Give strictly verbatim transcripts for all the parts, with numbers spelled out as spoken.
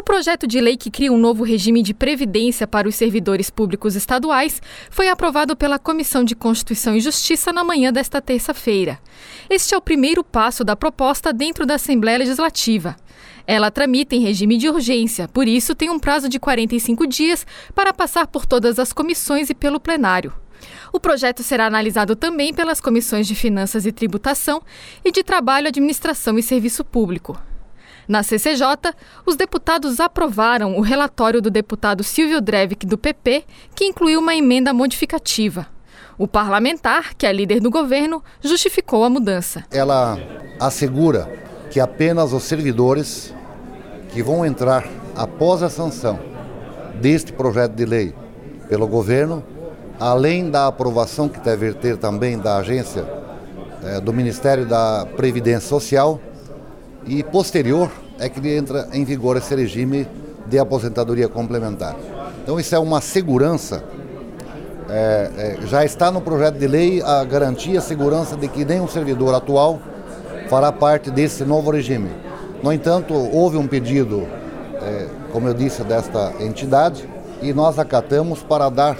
projeto de lei que cria um novo regime de previdência para os servidores públicos estaduais foi aprovado pela Comissão de Constituição e Justiça na manhã desta terça-feira. Este é o primeiro passo da proposta dentro da Assembleia Legislativa. Ela tramita em regime de urgência, por isso tem um prazo de quarenta e cinco dias para passar por todas as comissões e pelo plenário. O projeto será analisado também pelas comissões de Finanças e Tributação e de Trabalho, Administração e Serviço Público. Na C C J, os deputados aprovaram o relatório do deputado Silvio Drevik, do P P, que incluiu uma emenda modificativa. O parlamentar, que é líder do governo, justificou a mudança. Ela assegura que apenas os servidores que vão entrar após a sanção deste projeto de lei pelo governo, além da aprovação que deve ter também da agência é, do Ministério da Previdência Social, e posterior é que entra em vigor esse regime de aposentadoria complementar. Então isso é uma segurança, é, é, já está no projeto de lei a garantia, a segurança de que nenhum servidor atual fará parte desse novo regime. No entanto, houve um pedido, é, como eu disse, desta entidade, e nós acatamos para dar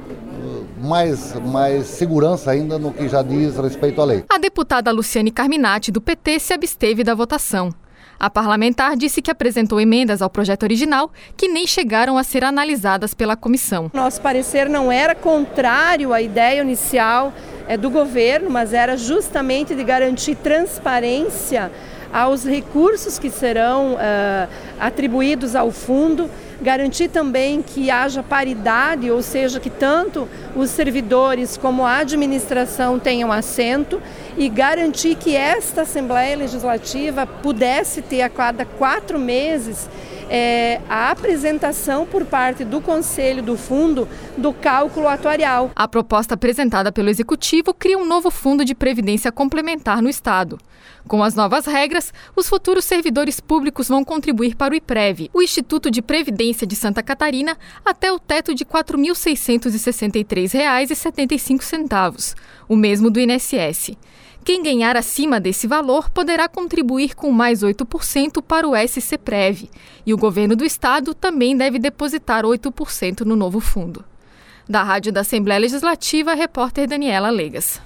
mais, mais segurança ainda no que já diz respeito à lei. A deputada Luciane Carminati, do P T, se absteve da votação. A parlamentar disse que apresentou emendas ao projeto original que nem chegaram a ser analisadas pela comissão. Nosso parecer não era contrário à ideia inicial é, do governo, mas era justamente de garantir transparência aos recursos que serão uh, atribuídos ao fundo, garantir também que haja paridade, ou seja, que tanto os servidores como a administração tenham assento, e garantir que esta Assembleia Legislativa pudesse ter a cada quatro meses é, a apresentação por parte do Conselho do Fundo do cálculo atuarial. A proposta apresentada pelo Executivo cria um novo fundo de previdência complementar no Estado. Com as novas regras, os futuros servidores públicos vão contribuir para o IPREV, o Instituto de Previdência de Santa Catarina, até o teto de quatro mil seiscentos e sessenta e três reais e setenta e cinco centavos, o mesmo do I N S S. Quem ganhar acima desse valor poderá contribuir com mais oito por cento para o S C Prev, e o governo do estado também deve depositar oito por cento no novo fundo. Da Rádio da Assembleia Legislativa, a repórter Daniela Legas.